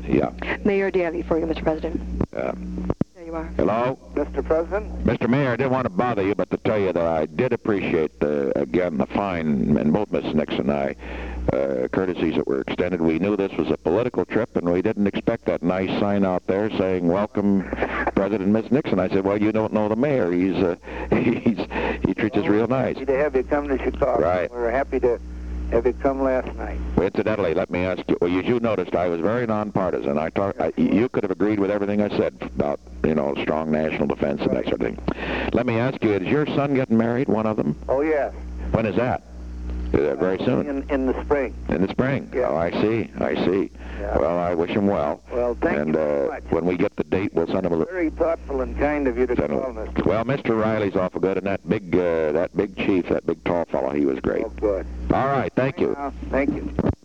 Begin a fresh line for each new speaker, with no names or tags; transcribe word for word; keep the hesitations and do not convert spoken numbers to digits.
Yeah.
Mayor Daley for you, Mister President.
Uh,
There you are.
hello?
Mister President?
Mister Mayor, I didn't want to bother you, but to tell you that I did appreciate, uh, again, the fine, and both Miss Nixon and I, uh, courtesies that were extended. We knew this was a political trip, and we didn't expect that nice sign out there saying, welcome, President Miss Nixon. I said, well, you don't know the mayor. He's, uh, he's he treats us real nice.
Happy to have you come to Chicago.
Right.
We were happy to have you come last night.
Well, incidentally, let me ask you, well, as you noticed, I was very nonpartisan. I talk, I, you could have agreed with everything I said about, you know, strong national defense and that sort of thing. Let me ask you, is your son getting married, one of them?
Oh, yes.
When is that? Uh, very soon.
In, in the spring.
In the spring?
Yeah.
Oh, I see. I see.
Yeah.
Well, I wish him well.
Well, thank
and,
you very
uh,
much.
when we get the date, we'll send him a...
Very thoughtful and kind of you to
send him
call,
a
Mister
well, Mister Riley's awful good, and that big, uh, that big chief, that big tall fellow, he was great.
Oh, good.
All right, thank you.
Well, thank you.